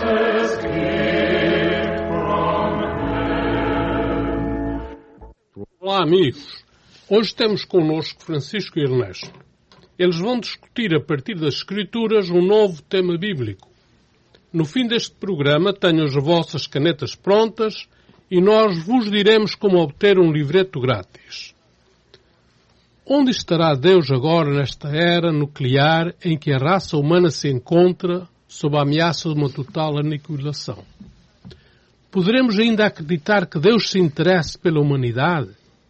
Olá, amigos. Hoje temos connosco Francisco e Ernesto. Eles vão discutir, a partir das Escrituras, um novo tema bíblico. No fim deste programa, tenham as vossas canetas prontas e nós vos diremos como obter um livreto grátis. Onde estará Deus agora nesta era nuclear em que a raça humana se encontra sob a ameaça de uma total aniquilação? Poderemos ainda acreditar que Deus se interesse pela humanidade?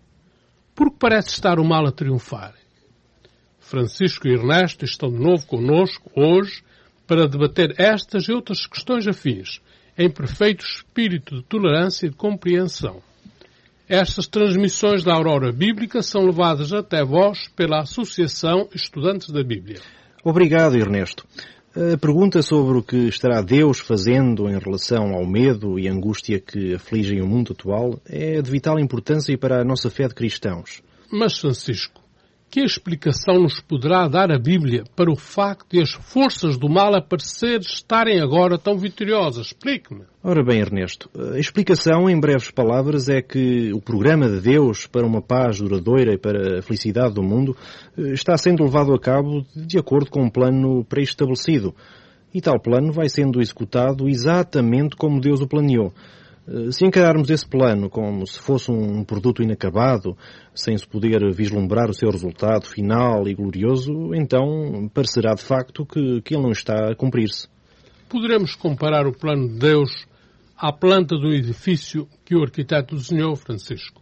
Porque parece estar o mal a triunfar. Francisco e Ernesto estão de novo connosco hoje para debater estas e outras questões afins, em perfeito espírito de tolerância e de compreensão. Estas transmissões da Aurora Bíblica são levadas até vós pela Associação Estudantes da Bíblia. Obrigado, Ernesto. A pergunta sobre o que estará Deus fazendo em relação ao medo e angústia que afligem o mundo atual é de vital importância para a nossa fé de cristãos. Mas, Francisco, que explicação nos poderá dar a Bíblia para o facto de as forças do mal a parecer estarem agora tão vitoriosas? Explique-me. Ora bem, Ernesto, a explicação, em breves palavras, é que o programa de Deus para uma paz duradoura e para a felicidade do mundo está sendo levado a cabo de acordo com um plano pré-estabelecido. E tal plano vai sendo executado exatamente como Deus o planeou. Se encararmos esse plano como se fosse um produto inacabado, sem se poder vislumbrar o seu resultado final e glorioso, então parecerá de facto que ele não está a cumprir-se. Poderemos comparar o plano de Deus à planta do edifício que o arquiteto desenhou, Francisco?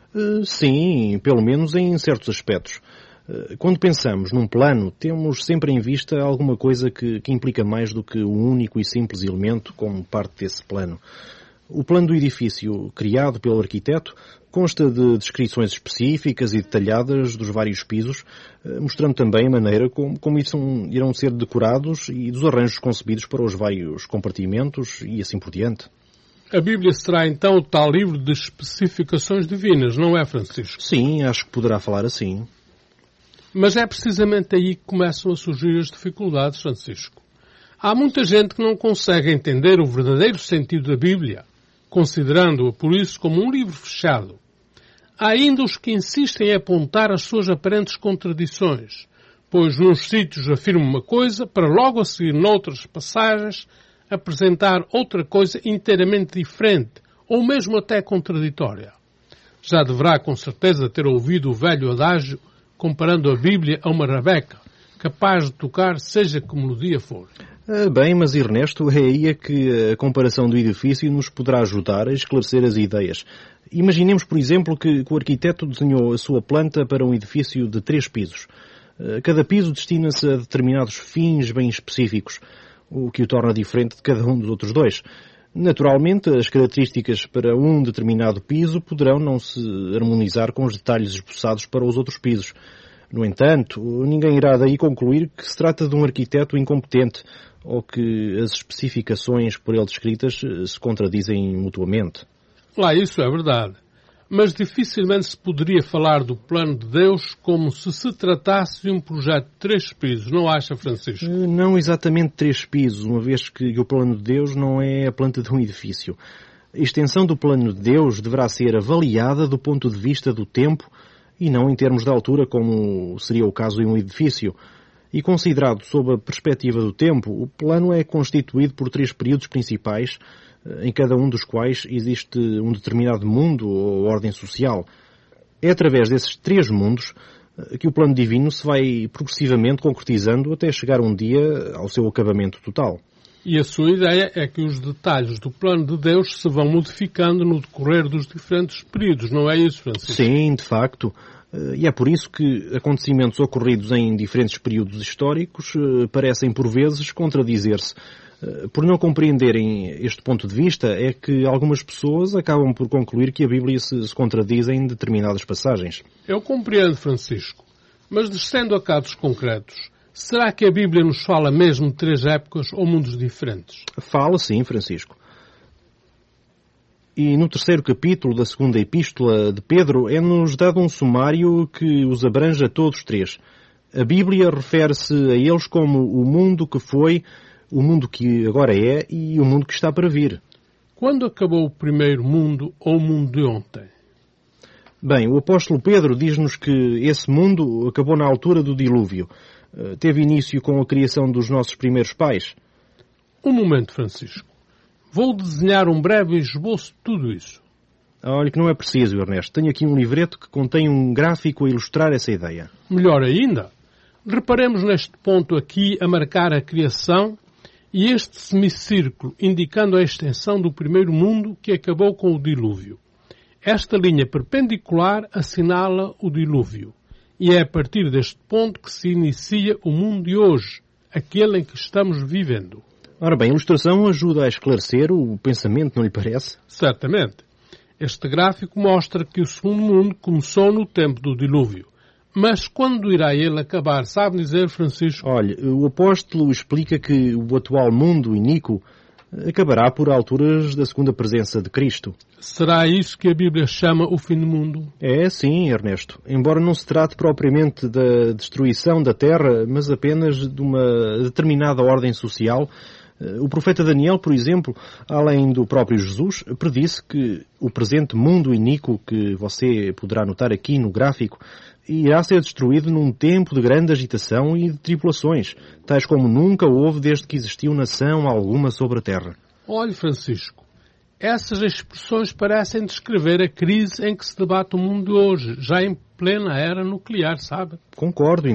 Sim, pelo menos em certos aspectos. Quando pensamos num plano, temos sempre em vista alguma coisa que implica mais do que um único e simples elemento como parte desse plano. O plano do edifício, criado pelo arquiteto, consta de descrições específicas e detalhadas dos vários pisos, mostrando também a maneira como irão ser decorados e dos arranjos concebidos para os vários compartimentos e assim por diante. A Bíblia será então o tal livro de especificações divinas, não é, Francisco? Sim, acho que poderá falar assim. Mas é precisamente aí que começam a surgir as dificuldades, Francisco. Há muita gente que não consegue entender o verdadeiro sentido da Bíblia, considerando-a por isso como um livro fechado. Há ainda os que insistem em apontar as suas aparentes contradições, pois nos sítios afirma uma coisa para logo a seguir noutras passagens apresentar outra coisa inteiramente diferente, ou mesmo até contraditória. Já deverá com certeza ter ouvido o velho adágio comparando a Bíblia a uma rabeca, capaz de tocar seja que melodia for. Bem, mas Ernesto, é aí que a comparação do edifício nos poderá ajudar a esclarecer as ideias. Imaginemos, por exemplo, que o arquiteto desenhou a sua planta para um edifício de 3 pisos. Cada piso destina-se a determinados fins bem específicos, o que o torna diferente de cada um dos outros 2. Naturalmente, as características para um determinado piso poderão não se harmonizar com os detalhes esboçados para os outros pisos. No entanto, ninguém irá daí concluir que se trata de um arquiteto incompetente ou que as especificações por ele descritas se contradizem mutuamente. Lá isso é verdade. Mas dificilmente se poderia falar do plano de Deus como se tratasse de um projeto de 3 pisos, não acha, Francisco? Não exatamente 3 pisos, uma vez que o plano de Deus não é a planta de um edifício. A extensão do plano de Deus deverá ser avaliada do ponto de vista do tempo e não em termos de altura, como seria o caso em um edifício. E considerado sob a perspectiva do tempo, o plano é constituído por 3 períodos principais, em cada um dos quais existe um determinado mundo ou ordem social. É através desses 3 mundos que o plano divino se vai progressivamente concretizando até chegar um dia ao seu acabamento total. E a sua ideia é que os detalhes do plano de Deus se vão modificando no decorrer dos diferentes períodos, não é isso, Francisco? Sim, de facto. E é por isso que acontecimentos ocorridos em diferentes períodos históricos parecem, por vezes, contradizer-se. Por não compreenderem este ponto de vista, é que algumas pessoas acabam por concluir que a Bíblia se contradiz em determinadas passagens. Eu compreendo, Francisco. Mas descendo a casos concretos, será que a Bíblia nos fala mesmo de 3 épocas ou mundos diferentes? Fala, sim, Francisco. E no 3º capítulo da 2ª Epístola de Pedro é-nos dado um sumário que os abrange a todos 3. A Bíblia refere-se a eles como o mundo que foi, o mundo que agora é e o mundo que está para vir. Quando acabou o primeiro mundo ou o mundo de ontem? Bem, o apóstolo Pedro diz-nos que esse mundo acabou na altura do dilúvio. Teve início com a criação dos nossos primeiros pais. Um momento, Francisco. Vou desenhar um breve esboço de tudo isso. Olha que não é preciso, Ernesto. Tenho aqui um livreto que contém um gráfico a ilustrar essa ideia. Melhor ainda, reparemos neste ponto aqui a marcar a criação e este semicírculo indicando a extensão do primeiro mundo que acabou com o dilúvio. Esta linha perpendicular assinala o dilúvio e é a partir deste ponto que se inicia o mundo de hoje, aquele em que estamos vivendo. Ora bem, a ilustração ajuda a esclarecer o pensamento, não lhe parece? Certamente. Este gráfico mostra que o segundo mundo começou no tempo do dilúvio. Mas quando irá ele acabar, sabe dizer, Francisco? Olha, o apóstolo explica que o atual mundo iníquo acabará por alturas da segunda presença de Cristo. Será isso que a Bíblia chama o fim do mundo? É, sim, Ernesto. Embora não se trate propriamente da destruição da Terra, mas apenas de uma determinada ordem social, o profeta Daniel, por exemplo, além do próprio Jesus, predisse que o presente mundo iníquo, que você poderá notar aqui no gráfico, irá ser destruído num tempo de grande agitação e de tribulações, tais como nunca houve desde que existiu nação alguma sobre a terra. Olhe, Francisco, essas expressões parecem descrever a crise em que se debate o mundo de hoje, já em plena era nuclear, sabe? Concordo,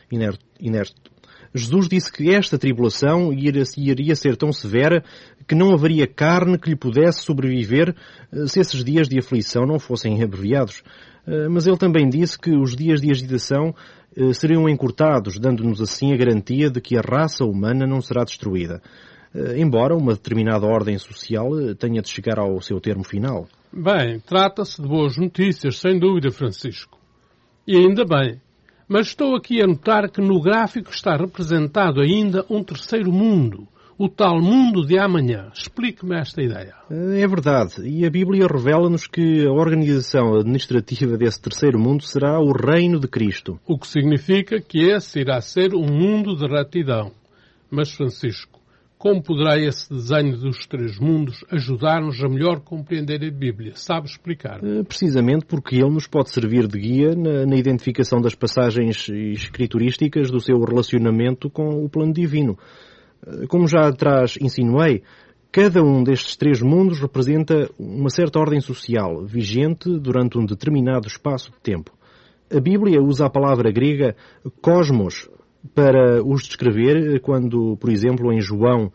Inerto. Jesus disse que esta tribulação iria ser tão severa que não haveria carne que lhe pudesse sobreviver se esses dias de aflição não fossem abreviados. Mas ele também disse que os dias de agitação seriam encurtados, dando-nos assim a garantia de que a raça humana não será destruída, embora uma determinada ordem social tenha de chegar ao seu termo final. Bem, trata-se de boas notícias, sem dúvida, Francisco. E ainda bem. Mas estou aqui a notar que no gráfico está representado ainda um terceiro mundo, o tal mundo de amanhã. Explique-me esta ideia. É verdade, e a Bíblia revela-nos que a organização administrativa desse terceiro mundo será o reino de Cristo. O que significa que esse irá ser um mundo de retidão. Mas, Francisco, como poderá esse desenho dos três mundos ajudar-nos a melhor compreender a Bíblia? Sabe explicar? Precisamente porque ele nos pode servir de guia na identificação das passagens escriturísticas do seu relacionamento com o plano divino. Como já atrás insinuei, cada um destes três mundos representa uma certa ordem social, vigente durante um determinado espaço de tempo. A Bíblia usa a palavra grega cosmos para os descrever quando, por exemplo, em João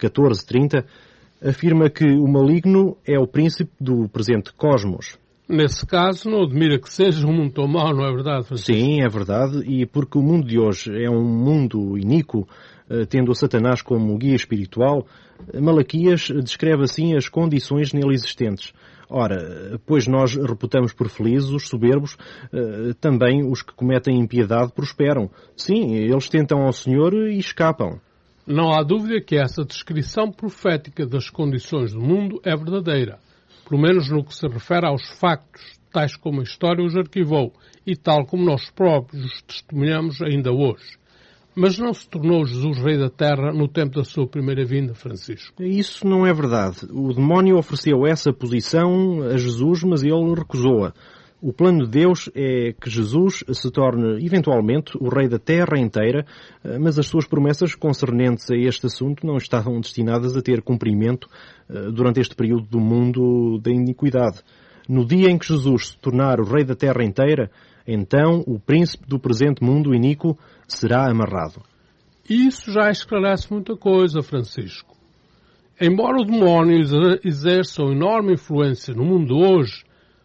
14:30, afirma que o maligno é o príncipe do presente cosmos. Nesse caso, não admira que seja um mundo tão mau, não é verdade, Francisco? Sim, é verdade, e porque o mundo de hoje é um mundo iníquo, tendo a Satanás como guia espiritual, Malaquias descreve assim as condições nele existentes. Ora, pois nós reputamos por felizes os soberbos, também os que cometem impiedade prosperam. Sim, eles tentam ao Senhor e escapam. Não há dúvida que essa descrição profética das condições do mundo é verdadeira, pelo menos no que se refere aos factos, tais como a história os arquivou e tal como nós próprios os testemunhamos ainda hoje. Mas não se tornou Jesus rei da terra no tempo da sua primeira vinda, Francisco? Isso não é verdade. O demónio ofereceu essa posição a Jesus, mas ele recusou-a. O plano de Deus é que Jesus se torne, eventualmente, o rei da terra inteira, mas as suas promessas concernentes a este assunto não estavam destinadas a ter cumprimento durante este período do mundo da iniquidade. No dia em que Jesus se tornar o rei da terra inteira, então o príncipe do presente mundo iníquo será amarrado. Isso já esclarece muita coisa, Francisco. Embora o demónio exerça uma enorme influência no mundo de hoje,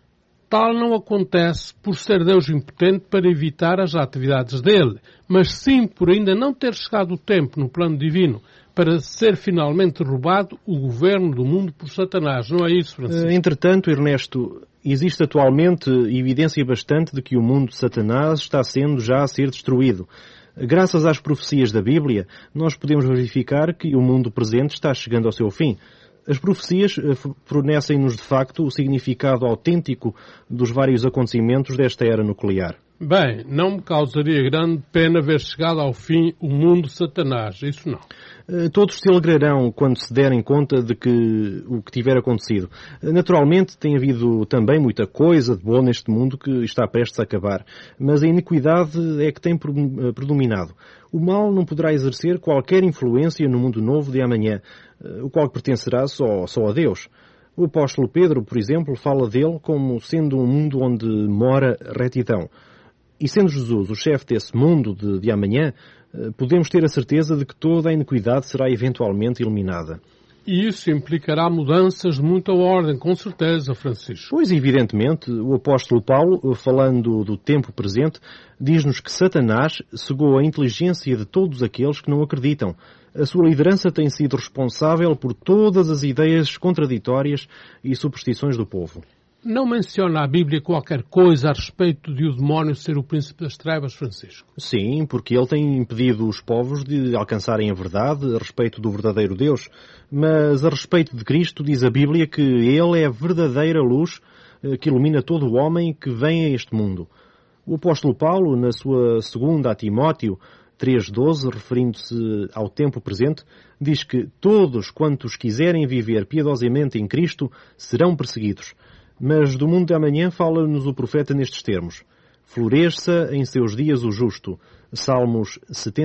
tal não acontece por ser Deus impotente para evitar as atividades dele, mas sim por ainda não ter chegado o tempo no plano divino para ser finalmente roubado o governo do mundo por Satanás. Não é isso, Francisco? Entretanto, Ernesto, existe atualmente evidência bastante de que o mundo de Satanás está sendo já a ser destruído. Graças às profecias da Bíblia, nós podemos verificar que o mundo presente está chegando ao seu fim. As profecias fornecem-nos, de facto, o significado autêntico dos vários acontecimentos desta era nuclear. Bem, não me causaria grande pena ver chegado ao fim o mundo de Satanás, isso não. Todos se alegrarão quando se derem conta de que o que tiver acontecido. Naturalmente, tem havido também muita coisa de boa neste mundo que está prestes a acabar, mas a iniquidade é que tem predominado. O mal não poderá exercer qualquer influência no mundo novo de amanhã, o qual pertencerá só a Deus. O apóstolo Pedro, por exemplo, fala dele como sendo um mundo onde mora retidão. E sendo Jesus o chefe desse mundo de amanhã, podemos ter a certeza de que toda a iniquidade será eventualmente eliminada. E isso implicará mudanças de muita ordem, com certeza, Francisco. Pois, evidentemente, o apóstolo Paulo, falando do tempo presente, diz-nos que Satanás cegou a inteligência de todos aqueles que não acreditam. A sua liderança tem sido responsável por todas as ideias contraditórias e superstições do povo. Não menciona a Bíblia qualquer coisa a respeito de o demónio ser o príncipe das trevas, Francisco? Sim, porque ele tem impedido os povos de alcançarem a verdade a respeito do verdadeiro Deus. Mas a respeito de Cristo diz a Bíblia que ele é a verdadeira luz que ilumina todo o homem que vem a este mundo. O apóstolo Paulo, na sua segunda a Timóteo 3,12, referindo-se ao tempo presente, diz que todos quantos quiserem viver piedosamente em Cristo serão perseguidos. Mas do mundo de amanhã fala-nos o profeta nestes termos. Floresça em seus dias o justo. Salmos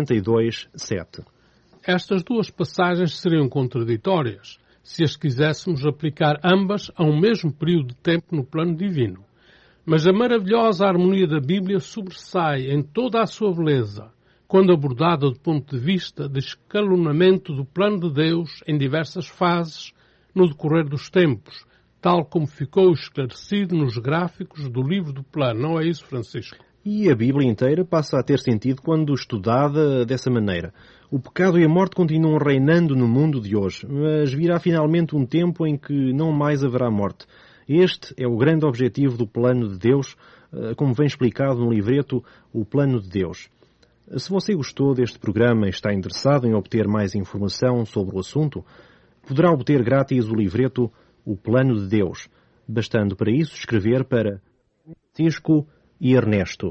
72, 7. Estas duas passagens seriam contraditórias, se as quiséssemos aplicar ambas a um mesmo período de tempo no plano divino. Mas a maravilhosa harmonia da Bíblia sobressai em toda a sua beleza, quando abordada do ponto de vista de escalonamento do plano de Deus em diversas fases no decorrer dos tempos, tal como ficou esclarecido nos gráficos do livro do plano. Não é isso, Francisco? E a Bíblia inteira passa a ter sentido quando estudada dessa maneira. O pecado e a morte continuam reinando no mundo de hoje, mas virá finalmente um tempo em que não mais haverá morte. Este é o grande objetivo do plano de Deus, como vem explicado no livreto O Plano de Deus. Se você gostou deste programa e está interessado em obter mais informação sobre o assunto, poderá obter grátis o livreto O Plano de Deus, bastando para isso escrever para Francisco e Ernesto.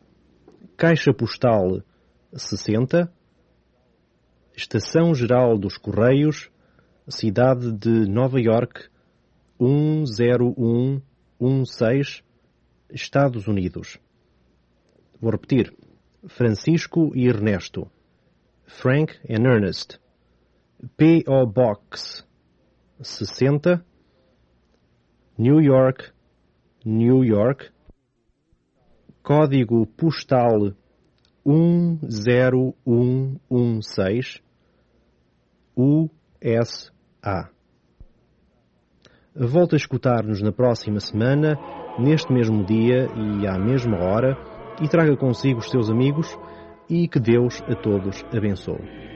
Caixa Postal 60, Estação Geral dos Correios, Cidade de Nova York, 10116, Estados Unidos. Vou repetir. Francisco e Ernesto. Frank and Ernest. P.O. Box 60, New York, New York. Código postal 10116, USA. Volta a escutar-nos na próxima semana, neste mesmo dia e à mesma hora, e traga consigo os seus amigos, e que Deus a todos abençoe.